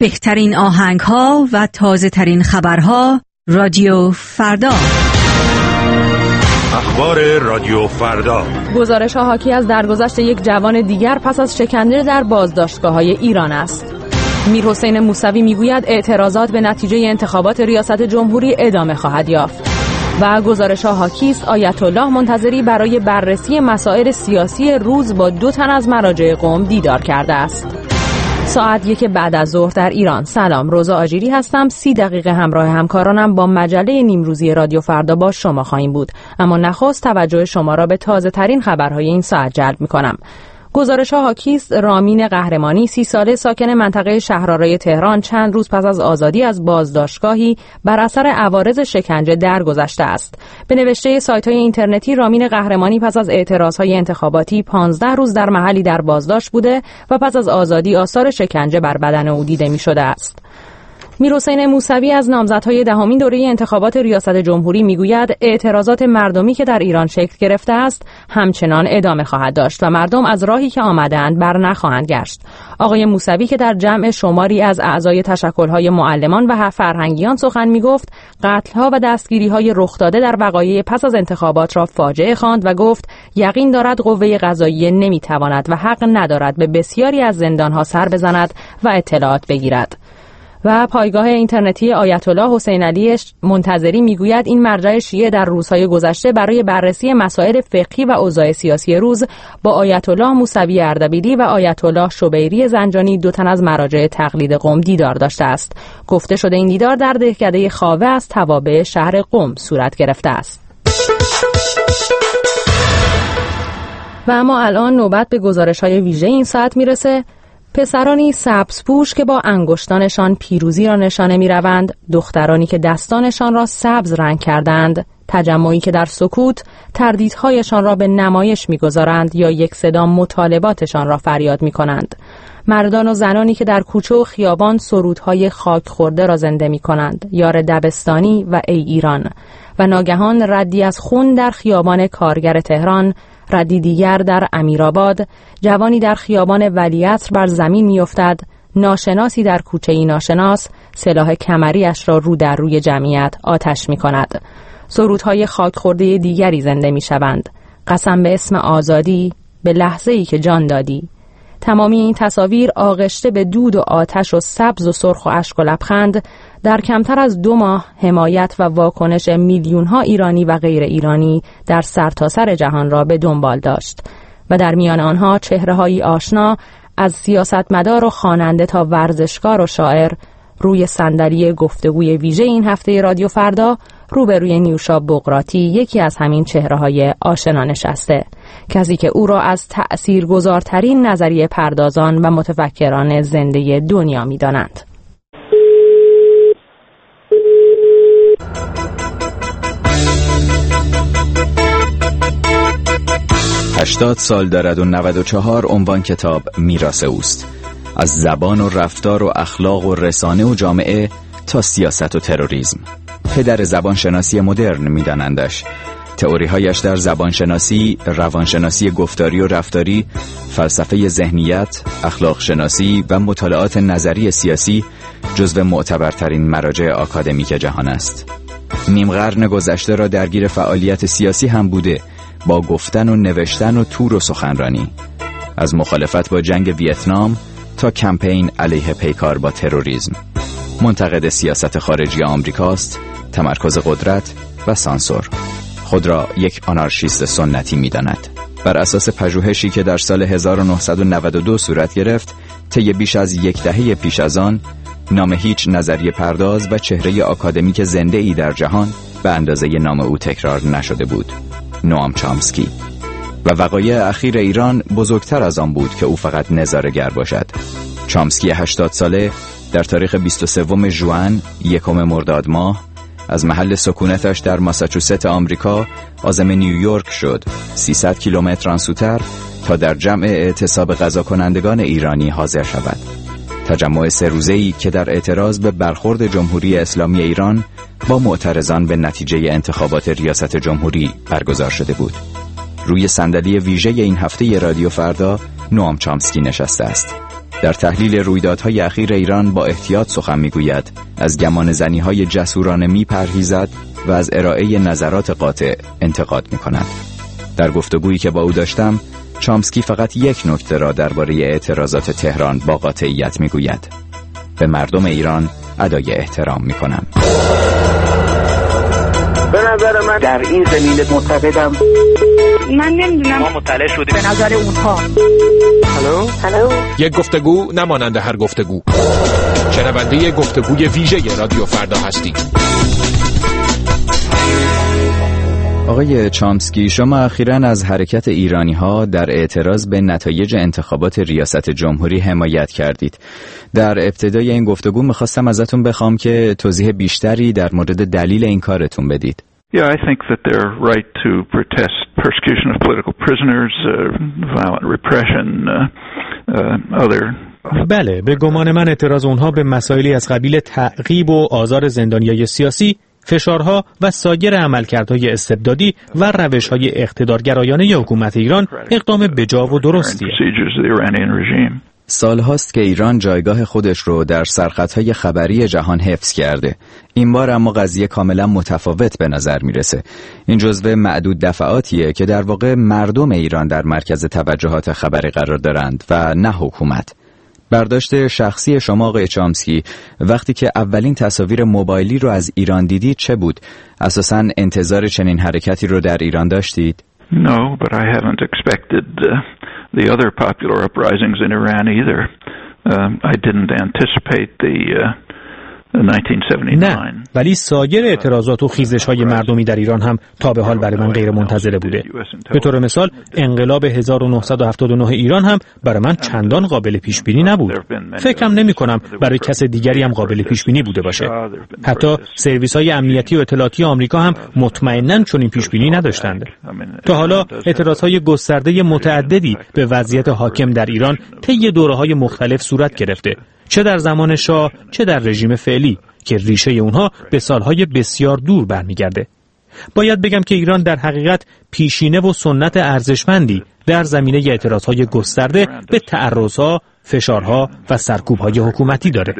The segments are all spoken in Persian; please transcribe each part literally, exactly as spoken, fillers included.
بهترین آهنگ‌ها و تازه‌ترین خبرها رادیو فردا. اخبار رادیو فردا. گزارش‌ها حاکی از درگذشت یک جوان دیگر پس از شکنجه در بازداشتگاه‌های ایران است. میرحسین موسوی میگوید اعتراضات به نتیجه انتخابات ریاست جمهوری ادامه خواهد یافت. و گزارش‌ها حاکی است آیت الله منتظری برای بررسی مسائل سیاسی روز با دو تن از مراجع قم دیدار کرده است. ساعت یک بعد از ظهر در ایران. سلام، روزا آجیری هستم. سی دقیقه همراه همکارانم با مجله نیمروزی رادیو فردا با شما خواهیم بود. اما نخست توجه شما را به تازه ترین خبرهای این ساعت جلب می کنم. گزارش‌ها حاکی است رامین قهرمانی سی ساله ساکن منطقه شهرآرای تهران چند روز پس از آزادی از بازداشتگاهی بر اثر عوارض شکنجه درگذشته است. به نوشته سایت‌های اینترنتی رامین قهرمانی پس از اعتراض‌های انتخاباتی پانزده روز در محلی در بازداشت بوده و پس از آزادی آثار شکنجه بر بدن او دیده می‌شده است. میرحسین موسوی از نامزدهای دهمین دوره انتخابات ریاست جمهوری میگوید اعتراضات مردمی که در ایران شکل گرفته است همچنان ادامه خواهد داشت و مردم از راهی که آمدند بر نخواهند گشت. آقای موسوی که در جمع شماری از اعضای تشکل‌های معلمان و فرهنگیان سخن میگفت، قتل‌ها و دستگیری‌های رخ داده در وقایع پس از انتخابات را فاجعه خواند و گفت یقین دارد قوه قضاییه نمیتواند و حق ندارد به بسیاری از زندان‌ها سر بزند و اطلاعات بگیرد. و پایگاه اینترنتی آیت الله حسین علی منتظری میگوید این مرجع شیعه در روزهای گذشته برای بررسی مسائل فقهی و اوضاع سیاسی روز با آیت الله موسوی اردبیلی و آیت الله شبیری زنجانی دو تن از مراجع تقلید قم دیدار داشته است. گفته شده این دیدار در دهکده خاوه از توابع شهر قم صورت گرفته است. و اما الان نوبت به گزارش‌های ویژه این ساعت میرسه. پسرانی سبزپوش که با انگشتانشان پیروزی را نشانه می‌روند، دخترانی که دستانشان را سبز رنگ کردند، تجمعی که در سکوت تردیدهایشان را به نمایش می‌گذارند یا یک صدا مطالباتشان را فریاد می‌کنند، مردان و زنانی که در کوچه و خیابان سرودهای خاک خورده را زنده می‌کنند، یار دبستانی و ای ایران، و ناگهان ردی از خون در خیابان کارگر تهران، ردی دیگر در امیرآباد، جوانی در خیابان ولیعصر بر زمین میافتد، ناشناسی در کوچه‌ای ناشناس سلاح کمریش را رو در روی جمعیت آتش می‌کند. سرودهای خاک خورده دیگری زنده می‌شوند. قسم به اسم آزادی، به لحظه‌ای که جان دادی. تمامی این تصاویر آغشته به دود و آتش و سبز و سرخ و اشک و لبخند در کمتر از دو ماه حمایت و واکنش میلیون‌ها ایرانی و غیر ایرانی در سرتاسر جهان را به دنبال داشت و در میان آنها چهره‌هایی آشنا از سیاستمدار و خواننده تا ورزشکار و شاعر. روی صندلی گفتگوی ویژه این هفته رادیو فردا روبروی نیوشا بقراطی یکی از همین چهره‌های آشنا نشسته، کسی که او را از تأثیرگذارترین نظریه پردازان و متفکران زنده دنیا می‌دانند. هشتاد سال دارد و نود و چهار عنوان کتاب میراث اوست. از زبان و رفتار و اخلاق و رسانه و جامعه تا سیاست و تروریسم. پدر زبانشناسی مدرن میدانندش. تئوری‌هایش در زبانشناسی، روانشناسی گفتاری و رفتاری، فلسفه ذهنیت، اخلاق شناسی و مطالعات نظری سیاسی جزو معتبرترین مراجع آکادمیک جهان است. نیم قرن گذشته را درگیر فعالیت سیاسی هم بوده، با گفتن و نوشتن و تور و سخنرانی. از مخالفت با جنگ ویتنام تا کمپین علیه پیکار با تروریسم. منتقد سیاست خارجی آمریکاست، تمرکز قدرت و سانسور. خود را یک آنارشیست سنتی می‌داند. بر اساس پژوهشی که در سال هزار و نهصد و نود و دو صورت گرفت، طی بیش از یک دهه پیش از آن نام هیچ نظریه پرداز و چهره آکادمیک زنده‌ای در جهان به اندازه نام او تکرار نشده بود. نوام چامسکی. و وقایع اخیر ایران بزرگتر از آن بود که او فقط نظاره‌گر باشد. چامسکی هشتاد ساله در تاریخ بیست و سوم ژوئن، یکم مرداد ماه، از محل سکونتش در ماساچوست آمریکا عازم نیویورک شد، سیصد کیلومتر آنسوتر، تا در جمع اعتصاب قضا کنندگان ایرانی حاضر شود. تجمع سه روزه‌ای که در اعتراض به برخورد جمهوری اسلامی ایران با معترضان به نتیجه انتخابات ریاست جمهوری برگزار شده بود. روی صندلی ویژه این هفته رادیو فردا نوام چامسکی نشسته است. در تحلیل رویدادهای اخیر ایران با احتیاط سخن میگوید، از گمان زنی‌های جسورانه میپرهیزد و از ارائه نظرات قاطع انتقاد میکند. در گفتگویی که با او داشتم، چامسکی فقط یک نکته را درباره اعتراضات تهران با قاطعیت میگوید: به مردم ایران ادای احترام میکنم. به نظر من در این زمینه معتقدم. من نمیدونم، ما مطلع شدیم به نظر اونها. هلو هلو یک گفتگو نمانند هر گفتگو. شنونده گفتگوی ویژه رادیو فردا هستید. آقای چامسکی، شما اخیراً از حرکت ایرانی‌ها در اعتراض به نتایج انتخابات ریاست جمهوری حمایت کردید. در ابتدای این گفتگو می‌خواستم ازتون بخوام که توضیح بیشتری در مورد دلیل این کارتون بدید. Yeah, I think that their right to protest persecution of political prisoners, uh, violent repression, uh, uh, other بله، به گمان من اعتراض اونها به مسائلی از قبیل تعقیب و آزار زندانیای سیاسی، فشارها و سایر عملکردهای استبدادی و روش‌های اقتدارگرایانه حکومت ایران اقدام بجا و درستیه. سالهاست که ایران جایگاه خودش رو در سرخطهای خبری جهان حفظ کرده. این بار اما قضیه کاملا متفاوت به نظر میرسه. این جزو معدود دفعاتیه که در واقع مردم ایران در مرکز توجهات خبری قرار دارند و نه حکومت. برداشت شخصی شما آقای چامسکی، وقتی که اولین تصاویر موبایلی رو از ایران دیدید چه بود؟ اساساً انتظار چنین حرکتی رو در ایران داشتید؟ No, but I haven't expected uh, the other popular uprisings in Iran either. Um, I didn't anticipate the uh, نه، ولی سایر اعتراضات و خیزش‌های مردمی در ایران هم تا به حال برای من غیر منتظره بوده. به طور مثال انقلاب هزار و نهصد و هفتاد و نه ایران هم برای من چندان قابل پیش بینی نبود. فکرم نمی کنم برای کس دیگری هم قابل پیش بینی بوده باشه. حتی سرویس‌های امنیتی و اطلاعاتی آمریکا هم مطمئناً چنین پیش بینی نداشتند. تا حالا اعتراضهای گسترده متعددی به وضعیت حاکم در ایران طی دوره‌های مختلف صورت گرفته، چه در زمان شاه چه در رژیم فعلی که ریشه اونها به سالهای بسیار دور برمیگرده. باید بگم که ایران در حقیقت پیشینه و سنت ارزشمندی در زمینه اعتراضهای گسترده به تعرضها، فشارها و سرکوب‌های حکومتی داره.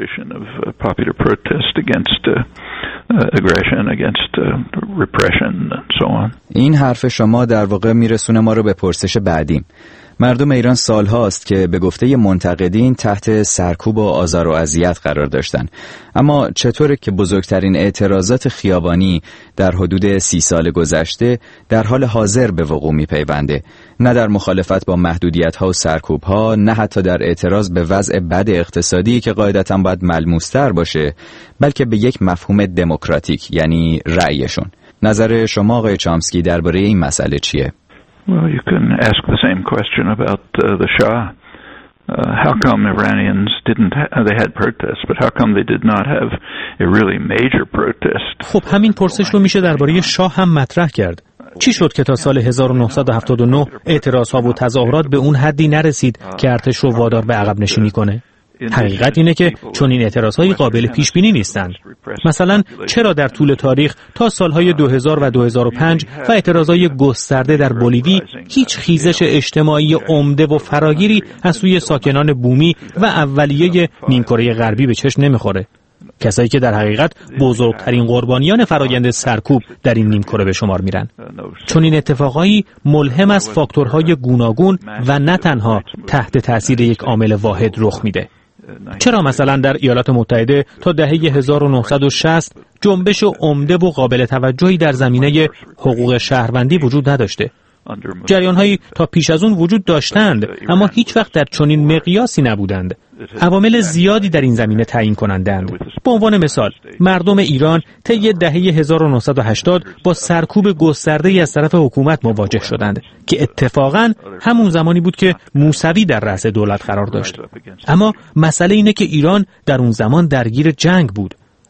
این حرف شما در واقع میرسونه ما رو به پرسش بعدیم. مردم ایران سالهاست که به گفته منتقدین تحت سرکوب و آزار و اذیت قرار داشتن. اما چطوره که بزرگترین اعتراضات خیابانی در حدود سی سال گذشته در حال حاضر به وقوع میپیونده؟ نه در مخالفت با محدودیت‌ها و سرکوب‌ها، نه حتی در اعتراض به وضع بد اقتصادی که قاعدتاً باید ملموس‌تر باشه، بلکه به یک مفهوم دموکراتیک، یعنی رأیشون. نظر شما آقای چامسکی درباره این مسئله چیه؟ Well, you can ask the same question about uh, the Shah. Uh, how come Iranians didn't ha- they had protests, but how come they did not have a really major protest? خب همین پرسش رو میشه درباره شاه هم مطرح کرد. چی شد که تا سال هزار و نهصد و هفتاد و نه اعتراضها و تظاهرات به اون حدی نرسید که ارتش رو وادار به عقب نشینی کنه؟ حقیقت اینه که چون این اعتراضهای قابل پیش بینی نیستند. مثلا چرا در طول تاریخ تا سالهای دو هزار و دو هزار و پنج و اعتراضهای گسترده در بولیوی هیچ خیزش اجتماعی عمده و فراگیری از سوی ساکنان بومی و اولیه نیمکره غربی به چشم نمیخوره؟ کسایی که در حقیقت بزرگترین قربانیان فرایند سرکوب در این نیمکره به شمار میرن. چون این اتفاقایی ملهم از فاکتورهای گوناگون و نه تنها تحت تاثیر یک عامل واحد رخ میده. چرا مثلا در ایالات متحده تا دهه هزار و نهصد و شصت جنبش عمده و قابل توجهی در زمینه حقوق شهروندی وجود نداشته؟ جریان‌هایی تا پیش از اون وجود داشتند اما هیچ وقت در چنین مقیاسی نبودند. عوامل زیادی در این زمینه تعیین کنندند. به عنوان مثال مردم ایران طی دهه هزار و نهصد و هشتاد با سرکوب گسترده‌ای از طرف حکومت مواجه شدند که اتفاقاً همون زمانی بود که موسوی در رأس دولت قرار داشت. اما مسئله اینه که ایران در اون زمان درگیر جنگ بود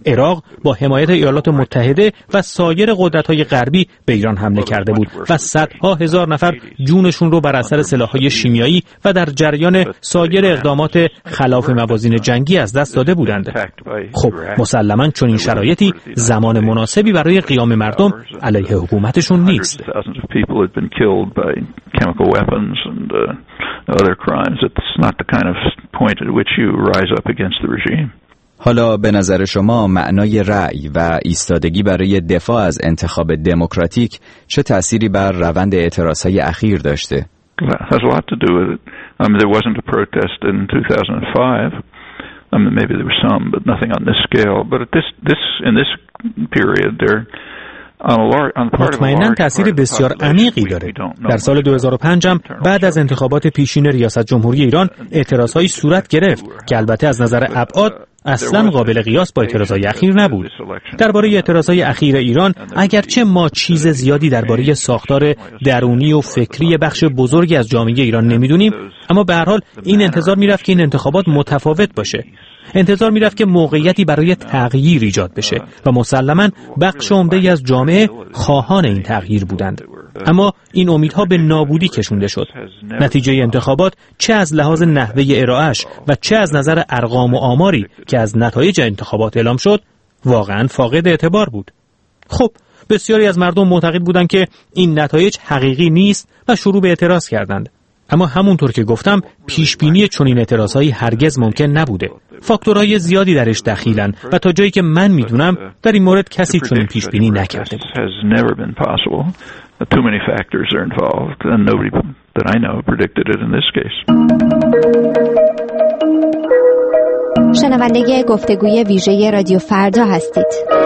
عراق با حمایت ایالات متحده و سایر قدرت‌های غربی به ایران حمله کرده بود و صدها هزار نفر جونشون رو بر اثر سلاح‌های شیمیایی و در جریان سایر اقدامات خلاف موازین جنگی از دست داده بودند. خب مسلماً چنین شرایطی زمان مناسبی برای قیام مردم علیه حکومتشون نیست. حالا به نظر شما معنای رأی و ایستادگی برای دفاع از انتخاب دموکراتیک چه تأثیری بر روند اعتراضهای اخیر داشته؟ has a lot to do with it. I mean, there wasn't a protest in two thousand five. I mean, maybe there was some, but nothing on this scale. But at this, this, in this period, there. مطمئناً تأثیر بسیار عمیقی داره. در سال دو هزار و پنج هم بعد از انتخابات پیشین ریاست جمهوری ایران اعتراضهایی صورت گرفت که البته از نظر ابعاد اصلاً قابل قیاس با اعتراضهای اخیر نبود. درباره اعتراضهای اخیر ایران اگرچه ما چیز زیادی درباره ساختار درونی و فکری بخش بزرگی از جامعه ایران نمیدونیم، اما به هر حال این انتظار میرفت که این انتخابات متفاوت باشه. انتظار میرفت که موقعیتی برای تغییر ایجاد بشه و مسلماً بخش عمده‌ای از جامعه خواهان این تغییر بودند. اما این امیدها به نابودی کشونده شد. نتیجه انتخابات چه از لحاظ نحوه ارائه‌اش و چه از نظر ارقام و آماری که از نتایج انتخابات اعلام شد واقعاً فاقد اعتبار بود. خب بسیاری از مردم معتقد بودند که این نتایج حقیقی نیست و شروع به اعتراض کردند. اما همونطور که گفتم پیشبینی چنین اعتراضهایی هرگز ممکن نبوده. فاکتورهای زیادی درش دخیلن و تا جایی که من میدونم در این مورد کسی چنین پیشبینی نکرده بود. شنونده گفتگوی ویژه رادیو فردا هستید.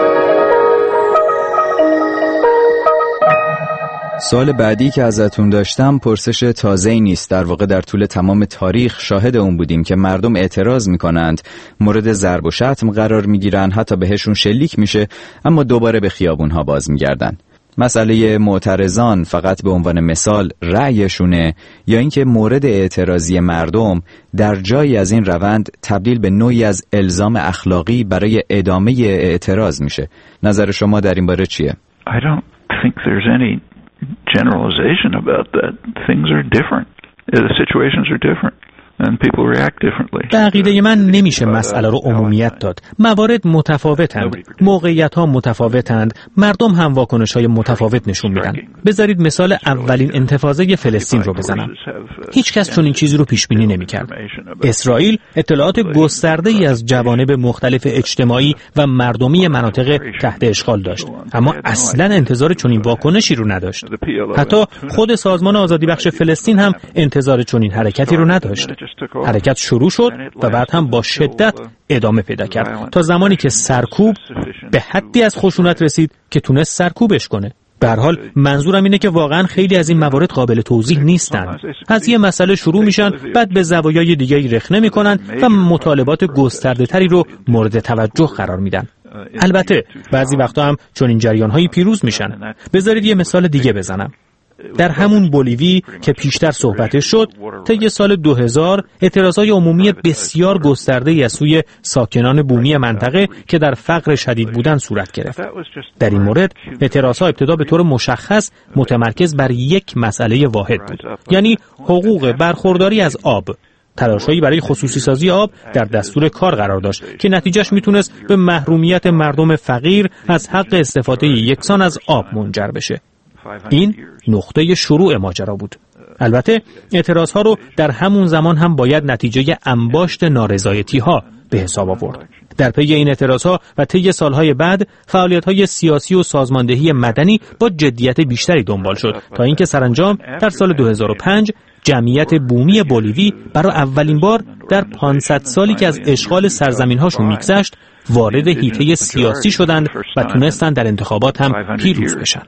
سوال بعدی که ازتون داشتم پرسش تازه‌ای نیست. در واقع در طول تمام تاریخ شاهد اون بودیم که مردم اعتراض میکنند، مورد ضرب و شتم قرار میگیرن، حتی بهشون شلیک میشه، اما دوباره به خیابونها باز میگردن. مسئله معترضان فقط به عنوان مثال رأیشونه یا اینکه مورد اعتراضی مردم در جایی از این روند تبدیل به نوعی از الزام اخلاقی برای ادامه اعتراض میشه؟ نظر شما در این باره چیه؟ I don't think there's any generalization about that. Things are different. The situations are different. And people react differently. به عقیده من نمیشه مسئله رو عمومیت داد. موارد متفاوتند، موقعیت‌ها متفاوتند، مردم هم واکنش‌های متفاوت نشون میدن. بذارید مثال اولین انتفاضه فلسطین رو بزنم. هیچ کس چنین چیزی رو پیش بینی نمی‌کرد. اسرائیل اطلاعات گسترده‌ای از جوانب مختلف اجتماعی و مردمی مناطق تحت اشغال داشت، اما اصلاً انتظار چنین واکنشی رو نداشت. حتی خود سازمان آزادی بخش فلسطین هم انتظار چنین حرکتی رو نداشت. حرکت شروع شد و بعد هم با شدت ادامه پیدا کرد تا زمانی که سرکوب به حدی از خشونت رسید که تونست سرکوبش کنه. به هر حال منظورم اینه که واقعا خیلی از این موارد قابل توضیح نیستن. از یه مسئله شروع میشن، بعد به زوایای دیگه‌ای رخنه میکنن و مطالبات گسترده‌تری رو مورد توجه قرار میدن. البته بعضی وقتا هم چون این جریان‌هایی پیروز میشن. بذارید یه مثال دیگه بزنم. در همون بولیوی که پیشتر صحبتش شد، طی سال دو هزار اعتراضای عمومی بسیار گسترده‌ای از سوی ساکنان بومی منطقه که در فقر شدید بودن صورت گرفت. در این مورد اعتراضها ابتدا به طور مشخص متمرکز بر یک مسئله واحد بود، یعنی حقوق برخورداری از آب. تلاش‌هایی برای خصوصی سازی آب در دستور کار قرار داشت که نتیجهش میتونست به محرومیت مردم فقیر از حق استفاده یکسان از آب منجر بشه. این نقطه شروع ماجرا بود. البته اعتراضها رو در همون زمان هم باید نتیجه انباشت نارضایتی‌ها به حساب آورد. در پی این اعتراضها و طی سالهای بعد فعالیت‌های سیاسی و سازماندهی مدنی با جدیت بیشتری دنبال شد تا اینکه سرانجام در سال دو هزار و پنج جمعیت بومی بولیوی برای اولین بار در پانصد سالی که از اشغال سرزمین‌هاشون می‌گذشت وارد حیطه سیاسی شدند و تونستند در انتخابات هم پیروز بشن.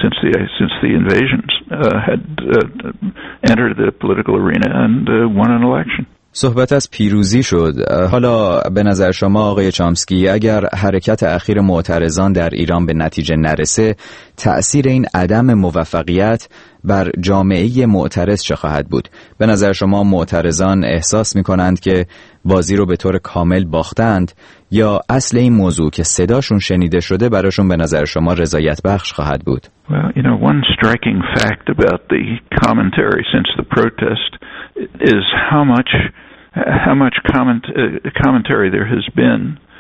صحبت از پیروزی شد. حالا به نظر شما آقای چامسکی اگر حرکت اخیر معترضان در ایران به نتیجه نرسه، تأثیر این عدم موفقیت بر جامعه معترض چه خواهد بود؟ به نظر شما معترضان احساس می کنند که بازی رو به طور کامل باختند یا اصل این موضوع که صداشون شنیده شده براشون به نظر شما رضایت بخش خواهد بود؟ Well, you know, one striking fact about the commentary since the protest is how much how much comment uh, commentary there has been.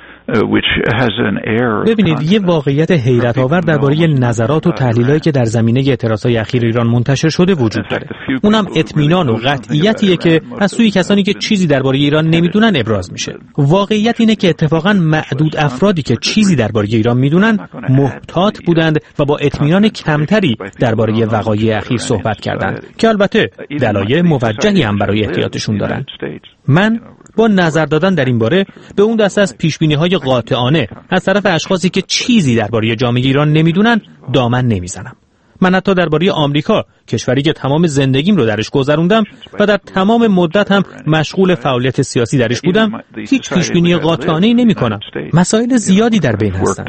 ببینید، یه واقعیت حیرت آور درباره نظرات و تحلیلایی که در زمینه اعتراضهای اخیر ایران منتشر شده وجود داره. اونم اطمینان و قطعیتیه که از سوی کسانی که چیزی درباره ایران نمیدونن ابراز میشه. واقعیت اینه که اتفاقا معدود افرادی که چیزی درباره ایران میدونن محتاط بودند و با اطمینان کمتری درباره وقایع اخیر صحبت کردند که البته دلایل موجهی هم برای احتیاطشون دارن. من با نظر دادن در این باره به اون دسته از پیشبینی‌های قاطعانه از طرف اشخاصی که چیزی درباره جامعه ایران نمیدونن دامن نمیزنم. من حتی درباره آمریکا، کشوری که تمام زندگیم رو درش گذروندم و در تمام مدت هم مشغول فعالیت سیاسی درش بودم، هیچ پیشبینی قاطعانه‌ای نمی‌کنم. مسائل زیادی در بین هستند.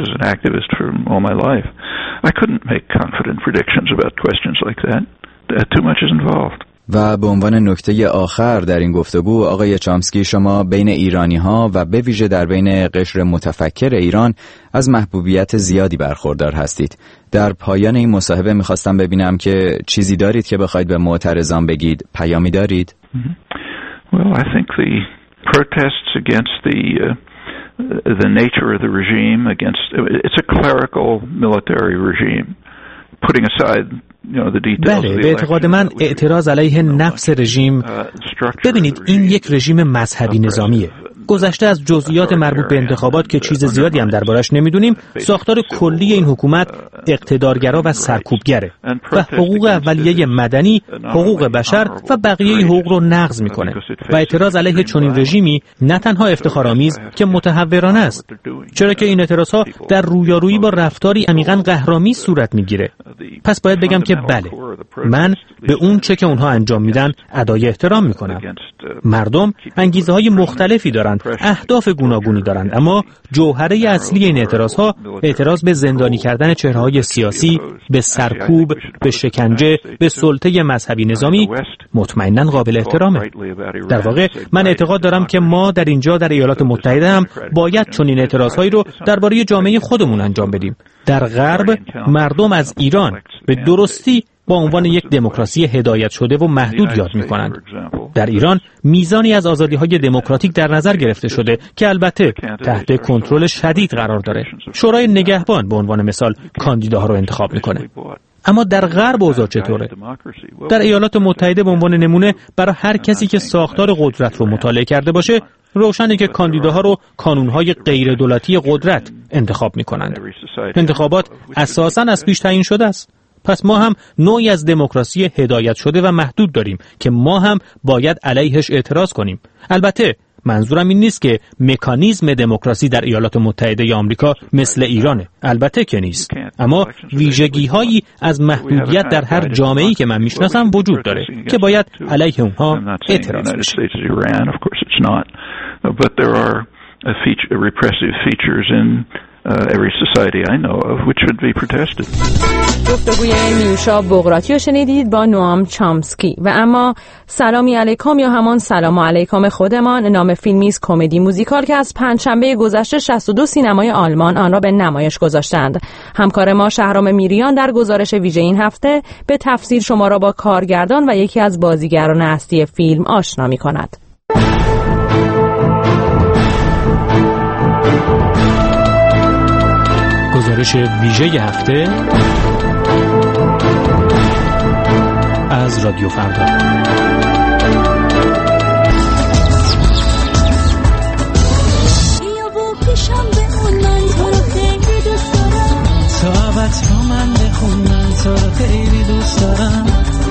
و به عنوان نکته آخر در این گفتگو، آقای چامسکی، شما بین ایرانی‌ها و به ویژه در بین قشر متفکر ایران از محبوبیت زیادی برخوردار هستید. در پایان این مصاحبه می‌خواستم ببینم که چیزی دارید که بخواید به معترضان بگید، پیامی دارید؟ Well, I think the protests against the uh, the nature of the regime against it's a clerical military regime. Putting aside بله، به اعتقاد من اعتراض علیه نفس رژیم، ببینید این یک رژیم مذهبی نظامیه. گذشته از جزئیات مربوط به انتخابات که چیز زیادی هم دربارش نمیدونیم، ساختار کلی این حکومت اقتدارگرا و سرکوبگره و حقوق اولیه مدنی، حقوق بشر و بقیه حقوق رو نقض میکنه و اعتراض علیه چنین رژیمی نه تنها افتخارآمیز که متحورانه است، چرا که این اعتراضها در رویارویی با رفتاری عمیقاً قهرآمیز صورت میگیره. پس باید بگم که بله، من به اون چه که اونها انجام میدن ادای احترام میکنم. مردم انگیزه های مختلفی دارند، اهداف گوناگونی دارند، اما جوهره اصلی این اعتراضها اعتراض به زندانی کردن چهره‌های سیاسی، به سرکوب، به شکنجه، به سلطه مذهبی نظامی مطمئناً قابل احترامه. در واقع من اعتقاد دارم که ما در اینجا در ایالات متحده هم باید چنین اعتراضهایی رو درباره جامعه خودمون انجام بدیم. در غرب مردم از ایران به درستی با عنوان یک دموکراسی هدایت شده و محدود یاد می‌کنند. در ایران میزانی از آزادی‌های دموکراتیک در نظر گرفته شده که البته تحت کنترل شدید قرار داره. شورای نگهبان به عنوان مثال کاندیداها رو انتخاب می‌کنه. اما در غرب اوضاع چطوره؟ در ایالات متحده به عنوان نمونه، برای هر کسی که ساختار قدرت رو مطالعه کرده باشه، روشنه که کاندیداها رو کانون‌های غیر دولتی قدرت انتخاب می‌کنند. انتخابات اساساً از پیش تعیین شده است. پس ما هم نوعی از دموکراسی هدایت شده و محدود داریم که ما هم باید علیهش اعتراض کنیم. البته منظورم این نیست که مکانیزم دموکراسی در ایالات متحده آمریکا مثل ایرانه. البته که نیست. اما ویژگی‌هایی از محدودیت در هر جامعه‌ای که من میشناسم وجود داره که باید علیه اونها اعتراض بشه. Uh, every society I know of which would be protested. گفتگوی نیوشا بغراتی رو شنیدید با نوام چامسکی. و اما سلامی علیکم یا همان سلام علیکم خودمان نام فیلمی است کمدی موزیکال که از پنجشنبه گذشته شصت و دو سینمای آلمان آن را به نمایش گذاشتند. همکار ما شهرام میریان در گزارش ویژه این هفته به تفصیل شما را با کارگردان و یکی از بازیگران اصلی فیلم آشنا می‌کند. گزارش ویژه هفته از رادیو فردا. بیا و پیشم بخون، من تو رو خیلی دوست دارم. صحبت با من بخون، من تو رو خیلی دوست دارم.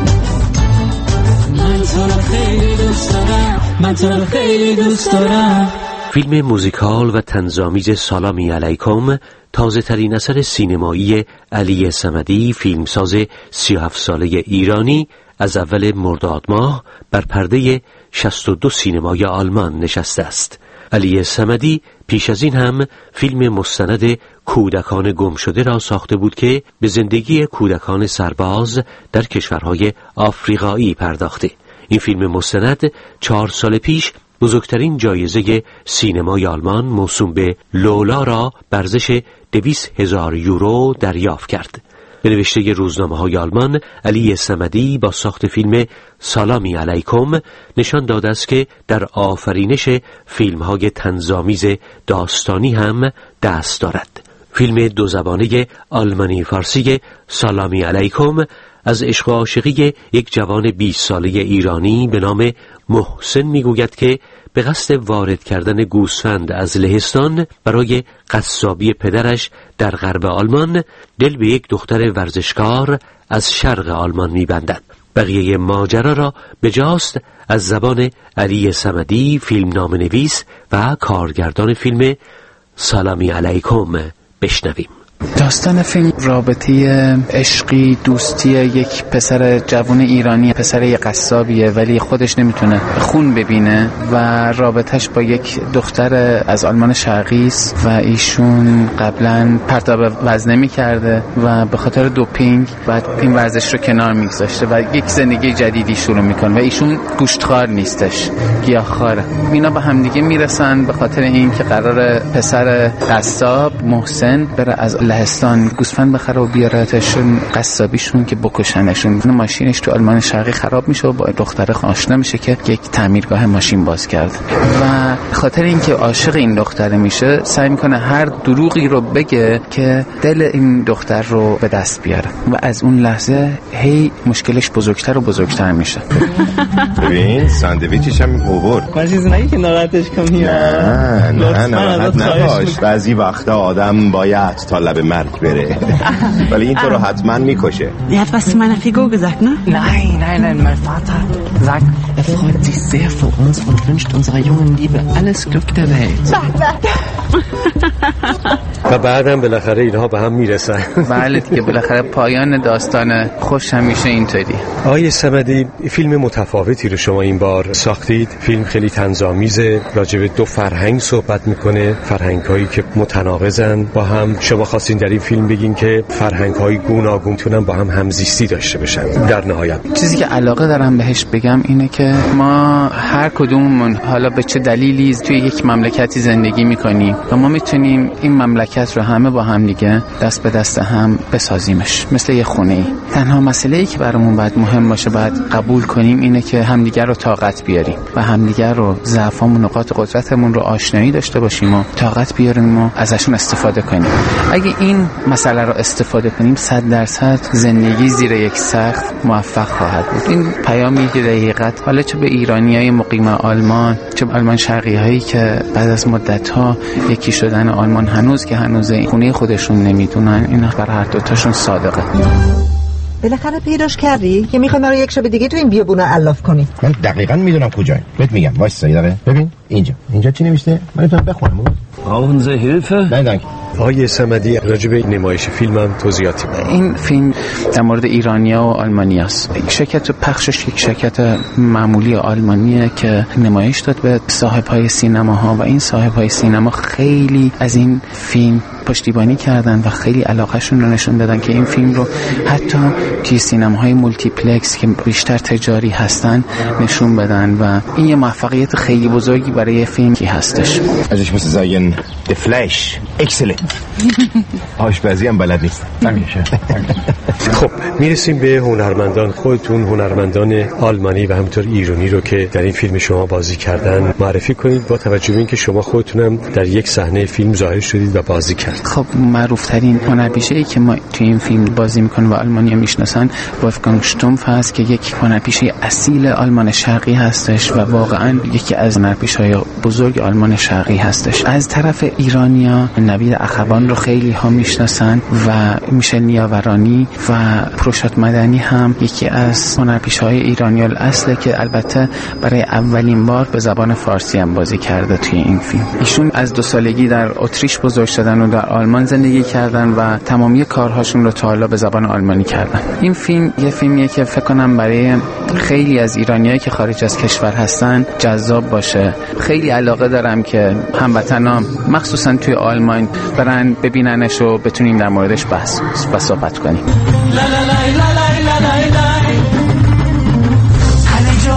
من تو رو خیلی دوست دارم. من تو رو خیلی دوست دارم. فیلم موزیکال و طنزآمیز سلامی علیکم، تازه ترین اثر سینمایی علی صمدی، فیلمساز سی و هفت ساله ایرانی، از اول مرداد ماه بر پرده شصت و دو سینمای آلمان نشسته است. علی صمدی پیش از این هم فیلم مستند کودکان گم شده را ساخته بود که به زندگی کودکان سرباز در کشورهای آفریقایی پرداخته. این فیلم مستند چهار سال پیش بزرگترین جایزه سینمای آلمان موسوم به لولا را به ارزش دویست هزار یورو دریافت کرد. به نوشته روزنامه‌های آلمان، علی صمدی با ساخت فیلم سالامی علیکم نشان داده است که در آفرینش فیلم‌های طنزآمیز داستانی هم دست دارد. فیلم دو زبانه آلمانی فارسی سالامی علیکم از عشق و عاشقی یک جوان بیست ساله ایرانی به نام محسن میگوید که به قصد وارد کردن گوسفند از لهستان برای قصابی پدرش در غرب آلمان دل به یک دختر ورزشکار از شرق آلمان میبندد. بقیه ماجرا را به جاست از زبان علی صمدی، فیلم نام‌نویس و کارگردان فیلم سالامی علیکم بشنویم. داستان فیلم رابطه عشقی دوستی یک پسر جوان ایرانی، پسر یک قصابیه ولی خودش نمیتونه خون ببینه و رابطش با یک دختر از آلمان شرقی است و ایشون قبلا پرتاب وزنه میکرده و به خاطر دوپینگ بعد این ورزش رو کنار میگذاشته و یک زندگی جدیدی شروع میکنه و ایشون گوشتخوار نیستش، گیاهخواره. اینا به همدیگه میرسن به خاطر این که قرار پسر قصاب محسن بره از لهستان گوسفند بخره و بیارتشون قصابیشون که بکشنشون. ماشینش تو آلمان شرقی خراب میشه و با دختر آشنا میشه که یک تعمیرگاه ماشین باز کرد و خاطر اینکه عاشق این دختر میشه سعی میکنه هر دروغی رو بگه که دل این دختر رو به دست بیاره و از اون لحظه هی مشکلش بزرگتر و بزرگتر میشه. ببین ساندویچش هم آورد. من چیزی نگی که ناراحتش کنی. نه نه ناراحت نباش. بعضی وقتا آدم باید تا لب مرگ بره ولی این تو رو حتما میکشه. Er hat was zu meiner Figur gesagt, ne? Nein, nein, nein, mein Vater sagt, er freut sich sehr für uns und wünscht unserer jungen Liebe alles Glück der Welt. و بعدم بالاخره اینها به هم میرسن. بله دیگه بالاخره پایان داستان خوش همیشه اینطوری. آقای صمدی فیلم متفاوتی رو شما این بار ساختید. فیلم خیلی طنزآمیزه، راجع به دو فرهنگ صحبت میکنه، فرهنگ‌هایی که متناقضن با هم. شما خواستین در این فیلم بگین که فرهنگ‌های گوناگون میتونن با هم همزیستی داشته باشن. در نهایت چیزی که علاقه دارم بهش بگم اینه که ما هر کدوممون حالا به چه دلیلی توی یک مملکتی زندگی میکنیم و ما میتونیم این مملکت رو همه با هم دیگه دست به دست هم بسازیمش مثل یه خونه‌ای. تنها مسئله‌ای که برامون باید مهم باشه باید قبول کنیم اینه که همدیگر رو طاقت بیاریم و همدیگر رو ضعفامون و نقاط قدرتمون رو آشنایی داشته باشیم و طاقت بیاریم و ازشون استفاده کنیم. اگه این مسئله رو استفاده کنیم صد درصد زندگی زیر یک سقف موفق خواهد بود. این پیامی که دقیقاً حالا چه به ایرانیای مقیم آلمان چه به آلمان شرقی هایی که بعد از مدت ها یکی شدن آلمان هنوز که هنوز خونه خودشون نمیدونن، اینا بر هر دو تاشون صادقه. بالاخره پیداش کردی که میخوای ما رو یک شب دیگه تو این بیابونه علاف کنی؟ من دقیقاً میدونم کجای. بهت میگم وایسا یه دقیقه. ببین اینجا اینجا چی نوشته؟ من میتونم بخونم. brauchen Sie Hilfe؟ نه دانک. آقای صمدی راجع به نمایش فیلمم توضیحاتی بدید. این فیلم در مورد ایرانیا و آلمانیاست. شرکت پخشش یک شرکت معمولی آلمانیه که نمایش داد به صاحب‌های سینماها و این صاحب‌های سینما خیلی از این فیلم پشتیبانی کردن و خیلی علاقهشون رو نشون دادن که این فیلم رو حتی توی سینماهای مولتی پلکس که بیشتر تجاری هستن نشون بدن و این یه موفقیت خیلی بزرگی برای فیلمی هستش. ازش مثل زاین د فلش اکسلنت. آشپزی هم بلد نیست. نمیشه. خب میرسیم به هنرمندان. خودتون هنرمندان آلمانی و همینطور ایرانی رو که در این فیلم شما بازی کردن معرفی کنید با توجه به اینکه شما خودتونم در یک صحنه فیلم ظاهر شدید و بازی کردید. خب معروف ترین هنرپیشه‌ای که ما توی این فیلم بازی میکنیم و آلمانی‌ها میشناسن وولفگانگ شتومف هست که یک هنرپیشه اصیل آلمان شرقی هستش و واقعا یکی از هنرپیشه‌های بزرگ آلمان شرقی هستش. از طرف ایرانیا نوید اخوان رو خیلی ها میشناسن و میشل نیاورانی و پروشات مدنی هم یکی از هنرپیشه‌های ایرانی الاصله که البته برای اولین بار به زبان فارسی هم بازی کرده توی این فیلم. ایشون از دو سالگی در اتریش بزرگ شدن و در آلمان زندگی کردن و تمامی کارهاشون رو تا حالا به زبان آلمانی کردن. این فیلم یه فیلمیه که فکر کنم برای خیلی از ایرانیایی که خارج از کشور هستن جذاب باشه. خیلی علاقه دارم که هموطنام مخصوصا توی آلمان برن ببیننش و بتونیم در موردش بحث و صحبت کنیم. همه جا دور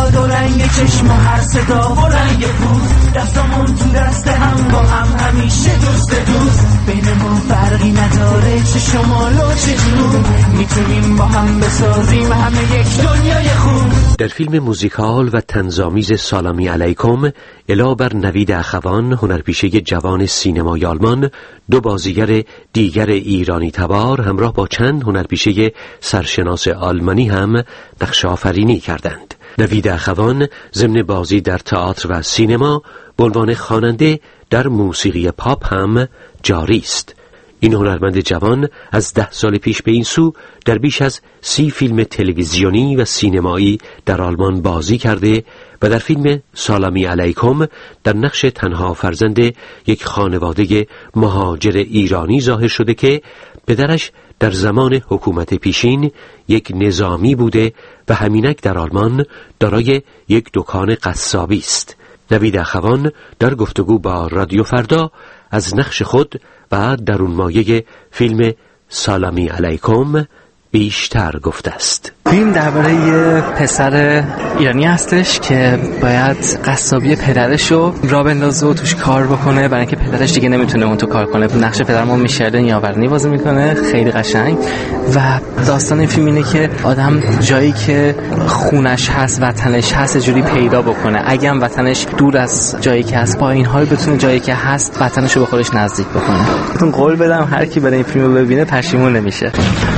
رنگ چشم و هر صدا و رنگ پوست، دستامون تو دست هم با هم همیشه دوست دوست. بین ما فرقی نداره چه شمال و چه جنوب، میتونیم با هم بسازیم همه یک دنیای خوب. در فیلم موزیکال و طنزآمیز سالامی علیکم علاوه بر نوید اخوان، هنرپیشه جوان سینمای آلمان، دو بازیگر دیگر ایرانی تبار همراه با چند هنرپیشه سرشناس آلمانی هم نقش آفرینی کردند. نوید اخوان ضمن بازی در تئاتر و سینما به عنوان خواننده در موسیقی پاپ هم جاری است. این هنرمند جوان از ده سال پیش به این سو در بیش از سی فیلم تلویزیونی و سینمایی در آلمان بازی کرده و در فیلم سالامی علیکم در نقش تنها فرزند یک خانواده مهاجر ایرانی ظاهر شده که پدرش در زمان حکومت پیشین یک نظامی بوده و همینک در آلمان دارای یک دکان قصابی است. نوید اخوان در گفتگو با رادیو فردا از نقش خود و درون مایه فیلم سالامی علیکم بیشتر گفته است. فیلم درباره یه پسر ایرانی هستش که باید قصابی پدرش رو راه بندازه و توش کار بکنه، برای اینکه پدرش دیگه نمیتونه اون تو کار کنه. نقش پدرمون میشل یاورنی بازی میکنه، خیلی قشنگ. و داستان این فیلم اینه که آدم جایی که خونش هست، وطنش هست، جوری پیدا بکنه. اگه هم وطنش دور از جایی که هست، با این حال بتونه جایی که هست وطنش رو به خودش نزدیک بکنه. بهتون قول بدم هر کی برای این فیلمو ببینه پشیمون نمیشه.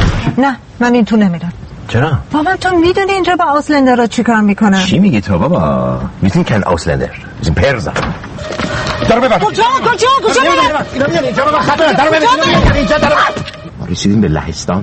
نه من این تو نمیرم. چرا؟ بابا تو میدونی اینجا با آسلندر را چی کار میکنن؟ چی میگی تو بابا؟ میتونی کن آسلندر این پرزا دارو ببر. کجا کجا کجا اینا میان اینجا بابا خطره. دارو ببر اینجا دارو ببر. رسیدیم به لهستان.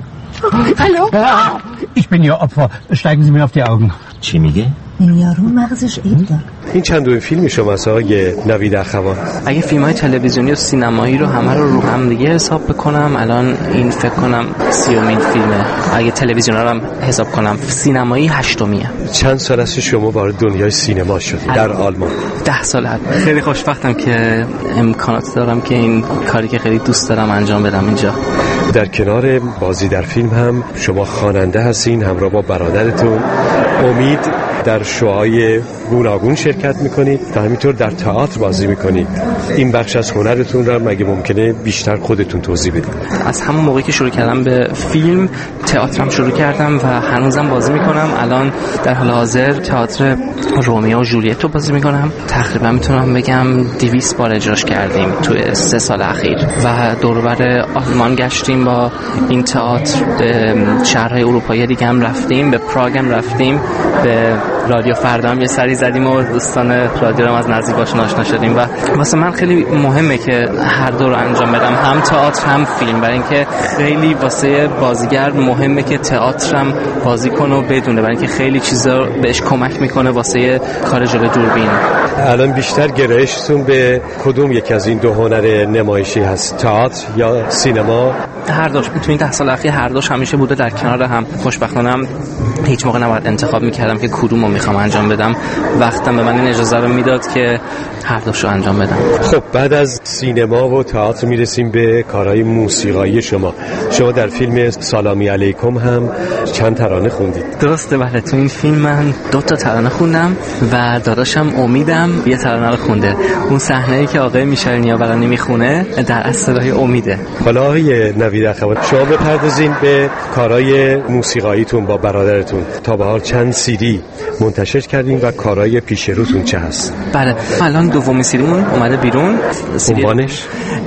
الو Ich bin Ihr Opfer. Steigen Sie mir auf die Augen. چی میگه؟ این یارو مغزش عیب داره. این چندمین فیلم شما از آقای نوید اخوان؟ اگه فیلم‌های تلویزیونی و سینمایی رو همه رو رو هم دیگه حساب بکنم، الان این فکر کنم سیومین فیلمه. اگه تلویزیونی رو هم حساب کنم، سینمایی هشتمیه. چند سال است شما وارد دنیای سینما شدید در آلمان؟ ده سال هست. خیلی خوشبختم که امکانات دارم که این کاری که خیلی دوست دارم انجام بدم اینجا. در کنار بازی در فیلم هم شما خواننده هستین همراه با برادرتون امید. در شوهای گوناگون شرکت میکنید و همینطور در تئاتر بازی میکنید. این بخش از هنرتون رو مگه ممکنه بیشتر خودتون توضیح بدید؟ از همون موقعی که شروع کردم به فیلم، تئاترم شروع کردم و هنوزم بازی میکنم. الان در حال حاضر تئاتر رومیو و جولیت رو بازی میکنم. تقریبا میتونم بگم دویست بار اجراش کردیم توی سه سال اخیر و دور و بر آلمان گشتیم با این تئاتر. به شهرهای اروپایی دیگه هم رفتیم، به پراگ هم رفتیم، به رادیو فردا هم یه سری زدیم و دوستان رادیو رو از نزدیک باشون آشنا شدیم و واسه من خیلی مهمه که هر دو رو انجام بدم، هم تئاتر هم فیلم، برای اینکه خیلی واسه بازیگر مهمه که تئاترم بازی کنه و بدونه، برای اینکه خیلی چیزا بهش کمک میکنه واسه کار جلوی دوربین. الان بیشتر گرایشتون به کدوم یک از این دو هنر نمایشی هست، تئاتر یا سینما؟ هر دوش. تو این ده سال اخیر هر دوش همیشه بوده در کنار هم. خوشبختانه هیچ موقع نباید انتخاب میکردم که کدومو میخوام انجام بدم. وقتم به من این اجازه رو میداد که هر دوشو انجام بدم. خب بعد از سینما و تئاتر میرسیم به کارهای موسیقایی شما. شما در فیلم سالامی علیکم هم چند ترانه خوندید؟ درسته بله. تو این فیلم من دو تا ترانه خوندم و داداشم امیدم یه ترانه رو خونده. اون صحنه‌ای که آقای میشل نیاورانی میخونه در اصطلاح امیده. حالا آقای نوید اخوان شما بپردازین به کارهای موسیقاییتون با برادرتون. تا به حال چند سیدی منتشر کردین و کارهای پیش روتون چه هست؟ بله الان دومین سیدیمون اومده بیرون. عنوانش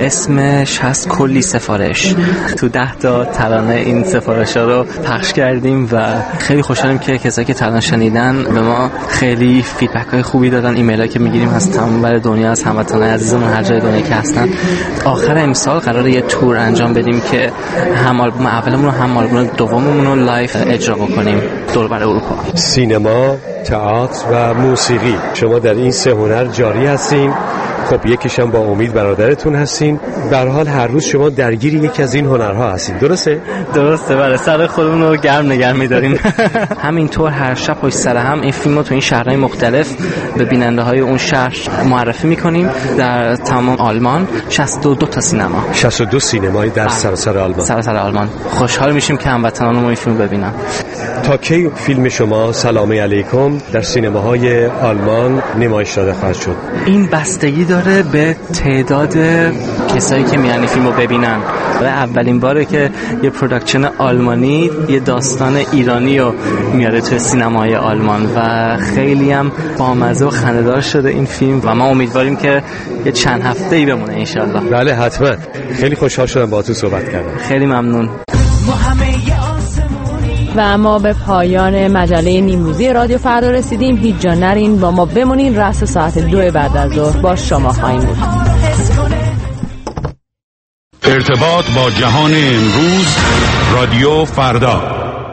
اسمش هست کلی سفارش. تو ده تا ترانه این سفارش‌ها رو پخش کردیم و خیلی خوشحالیم که کسایی که ترانه شنیدن به ما خیلی فیدبک‌های خوبی دادن. ایمیلایی که می‌گیریم از تمام دنیا، از هموطنان عزیزمون هر جای دنیا که هستن. آخر امسال قراره یه تور انجام بدیم که هم آلبوم اولمون رو هم آلبوم دوممون رو لایو اجرا بکنیم دور بر اروپا. سینما، تئاتر و موسیقی، شما در این سه هنر جاری هستین. خب یکیش هم با امید برادرتون هستین. به هر حال هر روز شما درگیر یکی از این هنرها هستین، درسته؟ درسته بله. سر خودمون رو گرم نگه می‌داریم. همینطور هر شب پشت سر هم این فیلم رو تو این شهرهای مختلف به بیننده‌های اون شهر معرفی می‌کنیم. در تمام آلمان شصت و دو تا سینما. شصت و دو سینمایی در سراسر آلمان. سراسر آلمان. خوشحال میشیم که هموطنانمون این فیلم ببینن. تا کی فیلم شما سلام علیکم در سینماهای آلمان نمایش داده خواهد شد؟ این بستگی داره به تعداد کسایی که میان فیلمو ببینن. اولین باره که یه پروداکشن آلمانی یه داستان ایرانی رو میاره توی سینماهای آلمان و خیلی هم بامزه و خنده‌دار شده این فیلم و ما امیدواریم که یه چند هفته‌ای بمونه انشالله. بله حتما. خیلی خوشحال شدم باهاتون صحبت کردم. خیلی ممنون. و ما به پایان مجله نیمروزی رادیو فردا رسیدیم. هیچ جا نرین، با ما بمونین. رأس ساعت دو بعد از ظهر با شما خواهیم بود. ارتباط با جهان امروز، رادیو فردا.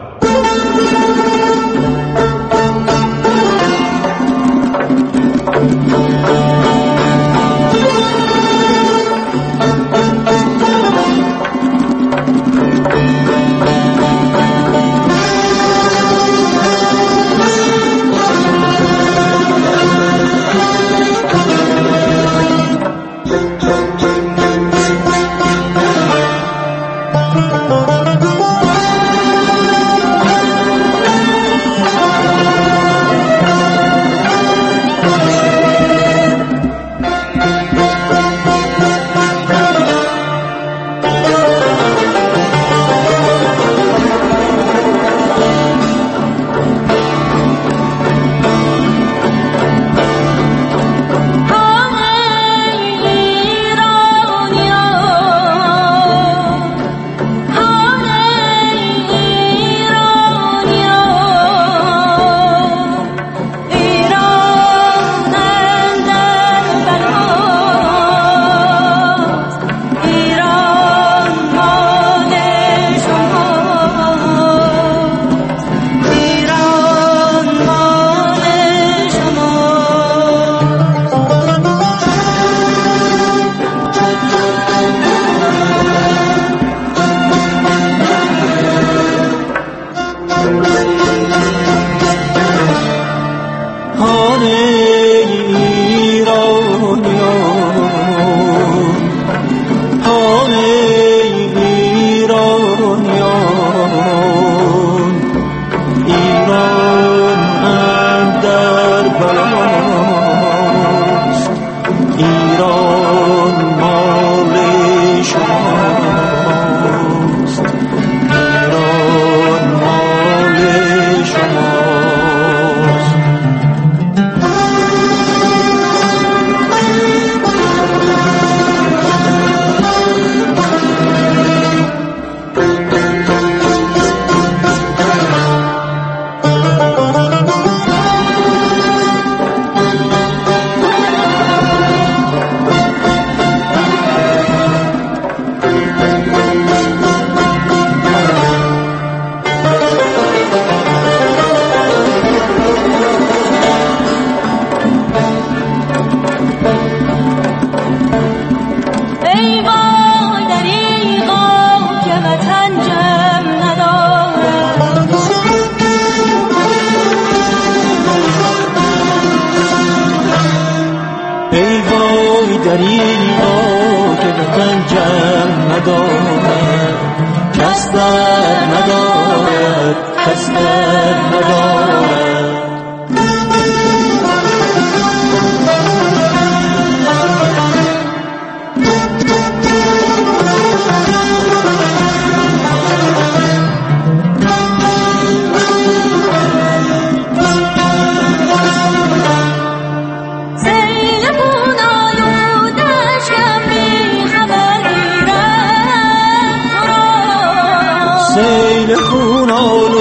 سیل خون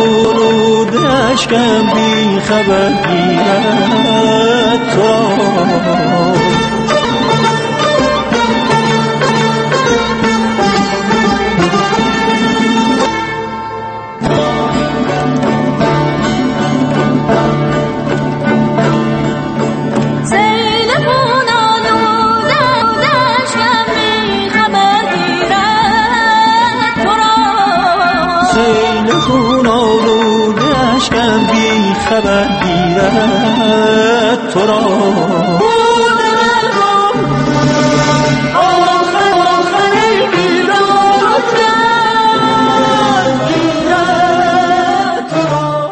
آلود اشکم بی خبر گیرد تو خبر گیرد تو را آخر آخر گیرد گیرد تو را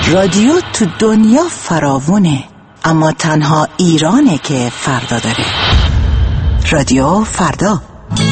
رادیو تو دنیا فراوونه، اما تنها ایرانه که فردا داره. رادیو فردا.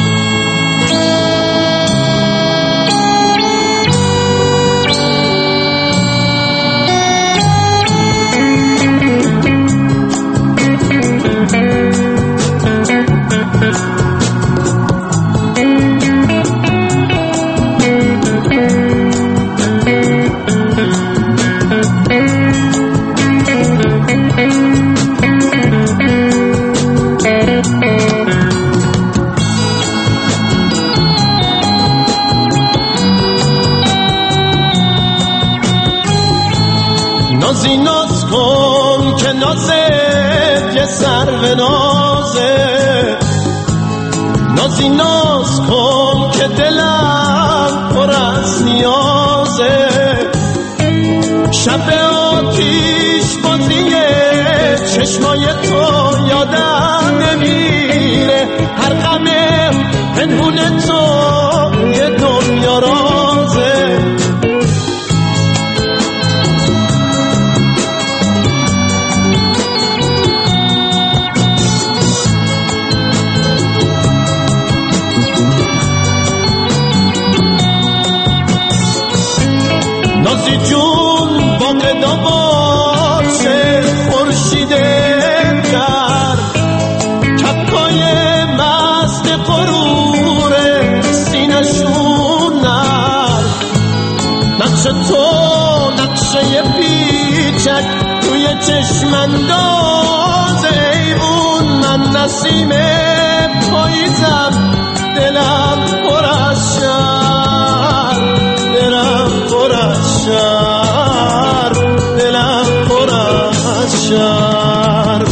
نازی ناز کن که نازت یه سرو نازه، نازی ناز کن که دلم پر از نیازه، شب آتیش بازیه چشمای تو یادم نمیره، هر غم پنهون تو یه دنیا رازه. نازی جون باغ داواشه خورشید کرد، کپکای مست غرور سینشون نر، نقش تو نقشه پیچک توی چشم اندازه، ای اون من نسیم پاییزم دلم پر از شر، دلم پر از شر، دلم پر از شر.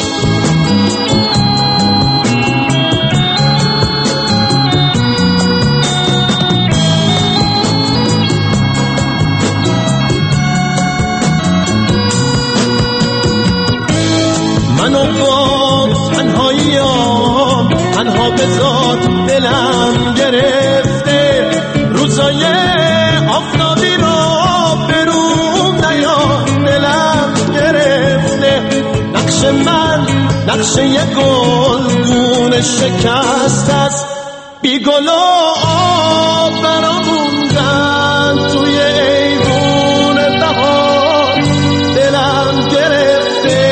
منو با تنهاییام تنها بذار، دلم گرفته روزای آفتابی رو بروم نیار، دلم گرفته نقش من نقشه یه گلدون شکست است، بی گل و آب براموندن توی ایوون بهار، دلم گرفته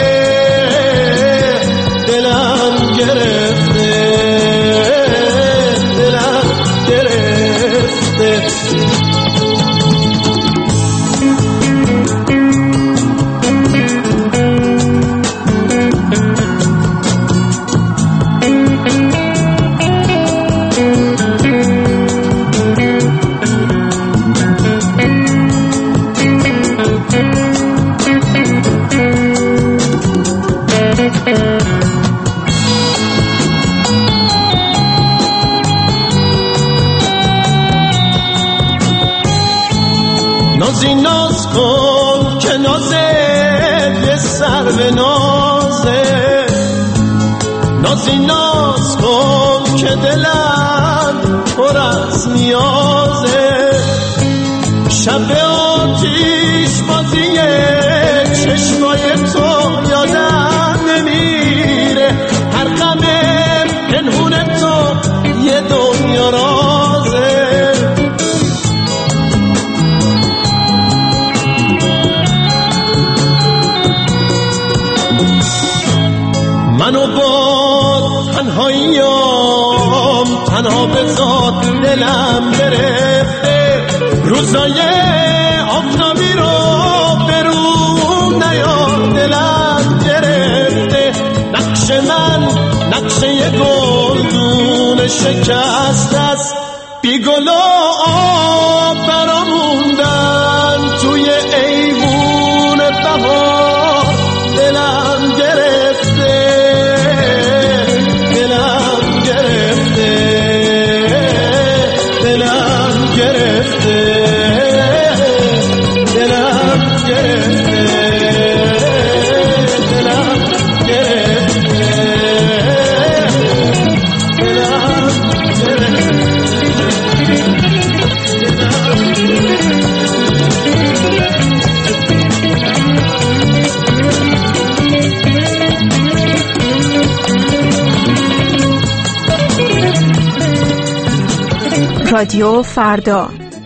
دلم گرفته دلم گرفته. نازی ناز کن که نازت یه سرو نازه، نازی ناز کن که دلم پر از نیازه، شب آتیش بازیه چشمای تو یادم نمیره، هر غم پنهون تو یه دنیا رازه. منو با تنهاییام تنها بذار، دلم گرفته روزای آفتابی رو بروم نیار، دلم گرفته نقش من نقشه یه گلدون شکست است، بی گل و آب براموندن توی ایوون بهار، دلم گرفته دلم گرفته دلم گرفته دلم گرفته دلم گرفته دلم گرفته. رادیو فردا.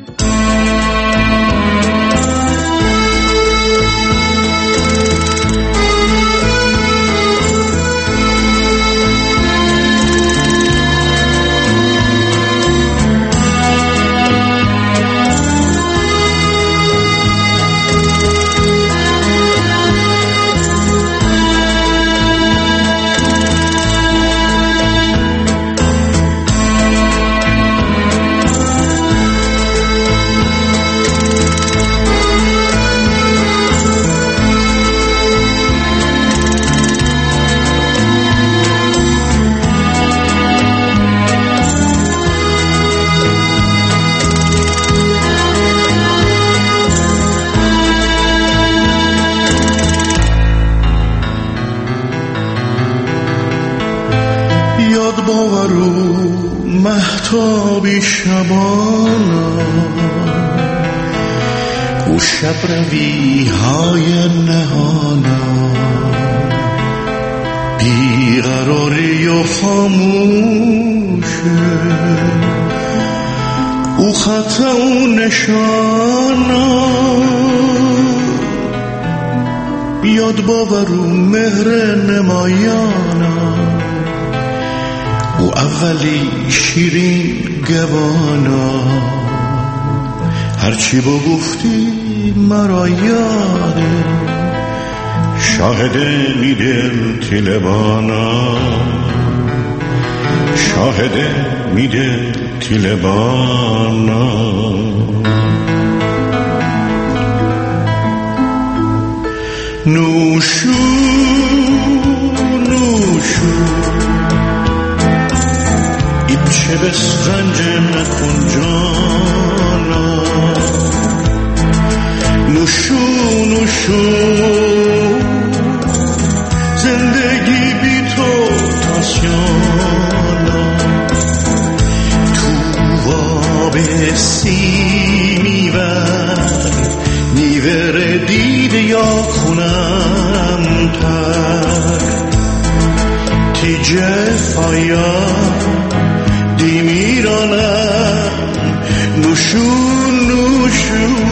مهتابی شبانا او شب روی های نهانا بیقراری و خاموشه او خطا و نشانا بیاد باور و مهر نمایانا او اولی شیرین گوانا هرچی بگفتی مرا یاده شاهد میدل تیلبانا شاهد میدل تیلبانا نوشو نوشو چه بسرنج نکن جانا نوشو نوشو زندگی بی تو تاسیانا تو وابستی میور نیور دید یا کنم تر تیجه فایا دیمیرانم نوشو نوشو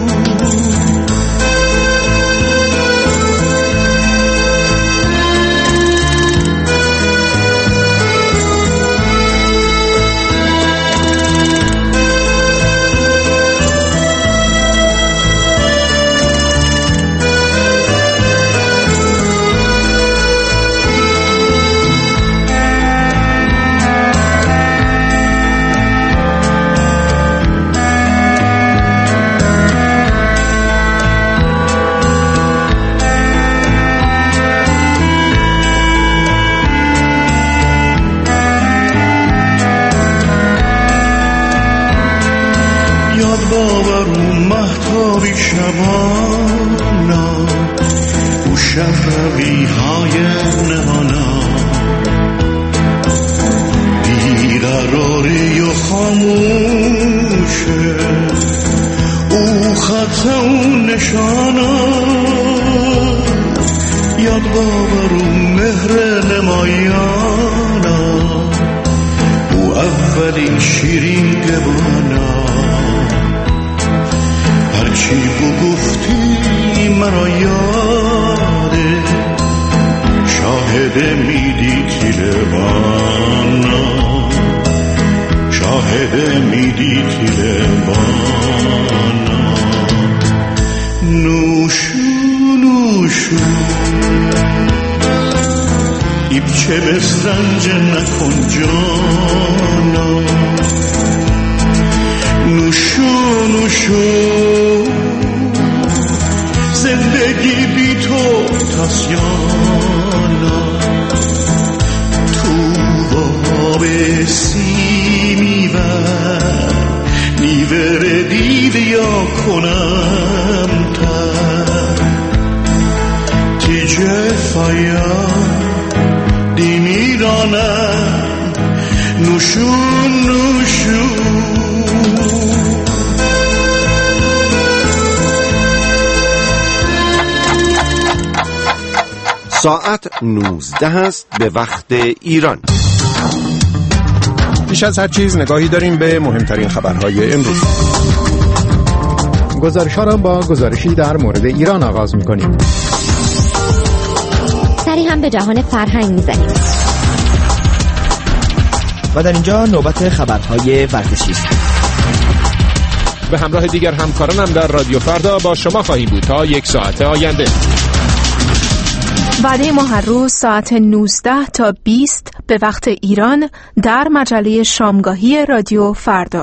شبانا او شفقی های نهانا بیقراری و خاموشه او خطا و نشانا یاد باور و مهر نمایانا او اولین شیرین گوانا هرچی بگفتی مرا یاده شاهد میدی تیلبانا شاهد میدی تیلبانا نوشو نوشو ایبچه بسرنج نکن جانا نوشو نوشو زندگی بی تو تاسیانا تو وابستی میور نیور دید یا کنم تر تیجه فایا دیمیرانم نوشو نوشو ساعت نوزده است به وقت ایران. بیش از هر چیز نگاهی داریم به مهمترین خبرهای امروز. گزارش‌ها را با گزارشی در مورد ایران آغاز می‌کنیم. سری هم به جهان فرهنگ می‌زنیم. و در اینجا نوبت خبرهای ورزشی است. به همراه دیگر همکارانم در رادیو فردا با شما خواهیم بود تا یک ساعت آینده. وعده ما هر روز ساعت نوزده تا بیست به وقت ایران در مجله شامگاهی رادیو فردا.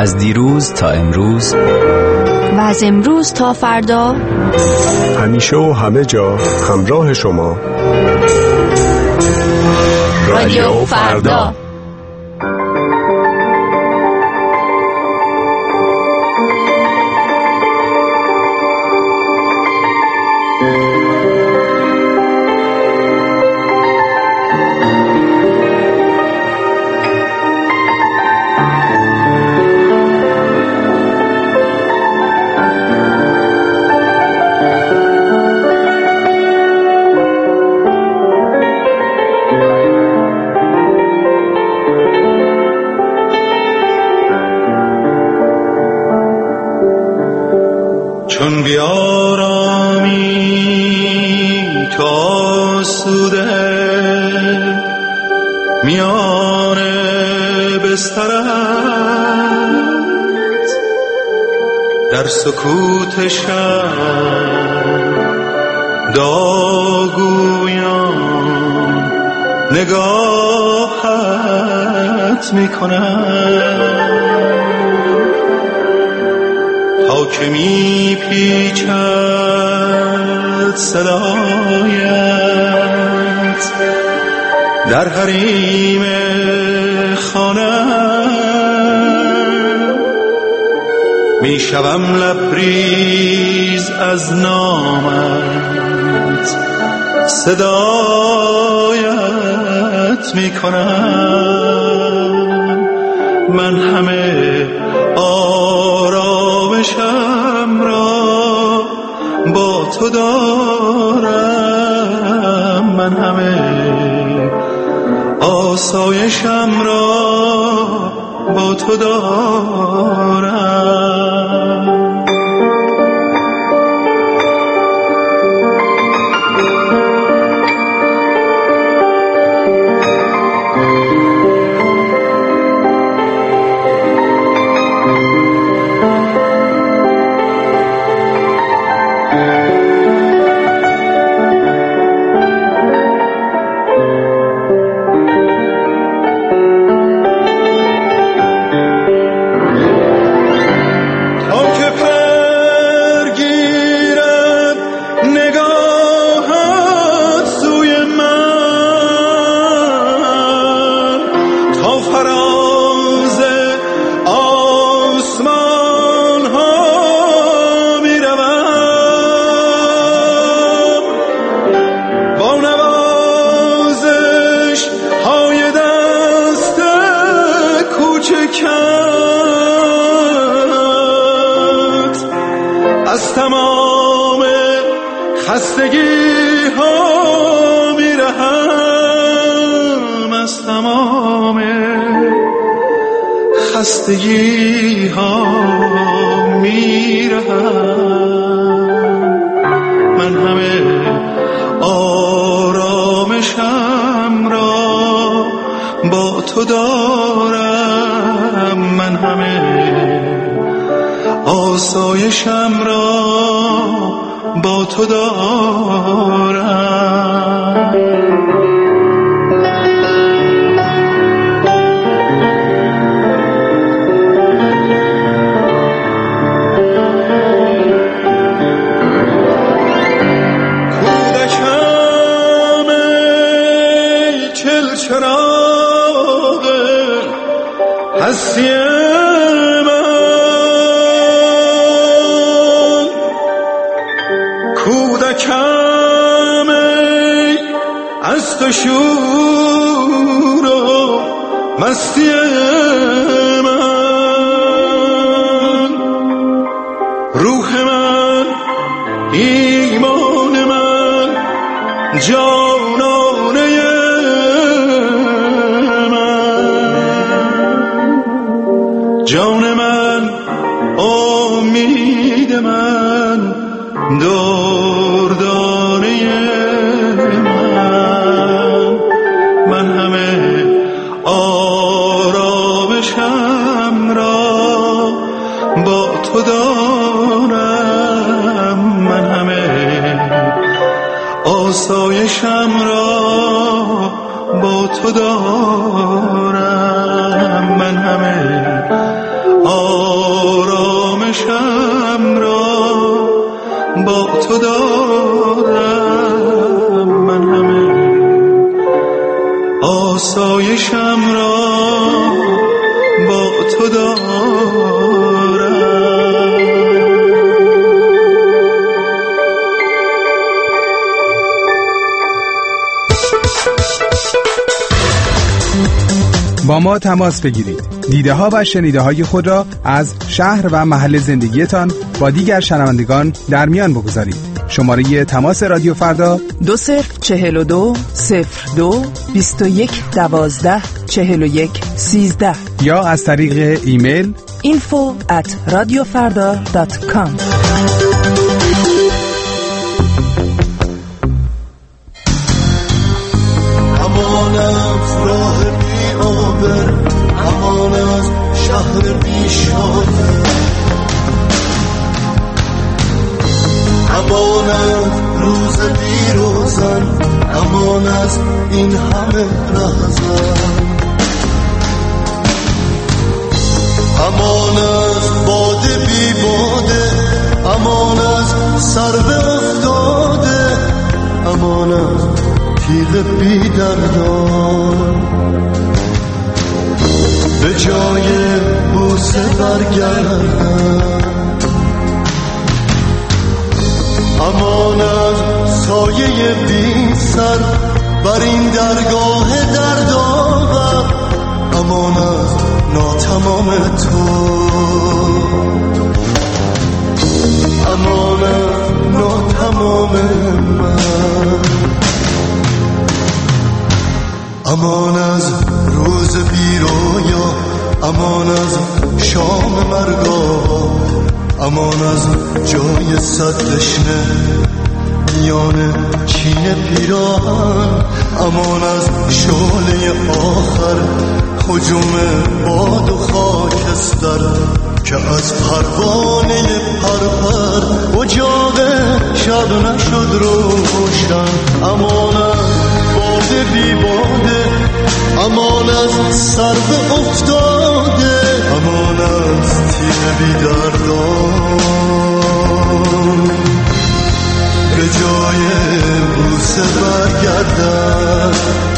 از دیروز تا امروز و از امروز تا فردا، همیشه و همه جا همراه شما. رادیو فردا. چون بیارامی تو آسوده میان بسترت، در سکوت شب داغویان نگاهت میکنم، تا که می پیچد صدایت در حریم خانه، می شوم لبریز از نامت، صدایت می کنم، من همه آرامشم را با تو دارم، من همه آسایشم را با تو دارم. از تمام خستگی ها میرهم، از تمام خستگی ها میرهم، من همه آرامشم را با تو دارم، من همه آسایشم را با تو دارم. کودکم ای چلچراغ هستی کودکم ای از تو شور و مستی من، روح من، ایمان من، جانانه من، جان من، امید من، دردانه من، من همه آرامشم را با تو دارم، من همه آسایشم را با تو دارم، من همه آ تو دارم، من همه آسایشم را با تو دارم. با ما تماس بگیرید. دیده ها و شنیده های خود را از شهر و محل زندگیتان با دیگر شنوندگان در میان بگذارید. شماره تماس رادیو فردا دو صفر چهل و دو صفر دو بیست و یک دوازده چهل و یک سیزده یا از طریق ایمیل info at radiofarda dot com. امانت راه بی آبر، امانت شهر بی شانه، امانت روز بی روزن، امانت این همه رهزن، امانت باده بی باده، امانت سر به افتاده، امانت تیغ بی دردان، به جای بوسه برگردن، امانت سایه بی سر بر این درگاه دردآور، امانت ناتمام تو، امانت ناتمام من، امان از روز بی رویا، امان از شام مرگا، امان از جای صد دشنه میان چین پیراهن، امان از شعله آخر هجوم باد و خاکستر که از پروانه پرپر اجاق شب نشد روشن، امان از باده بی باده، امان از سر به افتاده، امان از تیر بی دردان، به جای بوسه برگردن،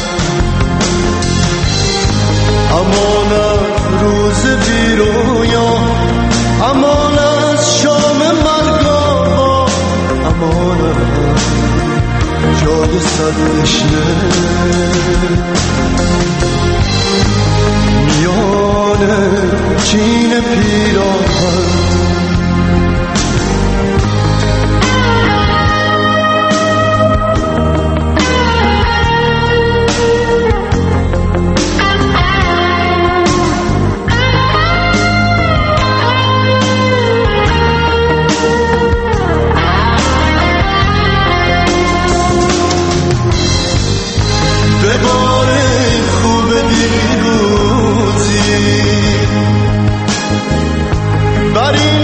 امان از روز بی رویا، امان از شام مرگا، امان از جای صد دشنه میان چین پیراهن. Buddy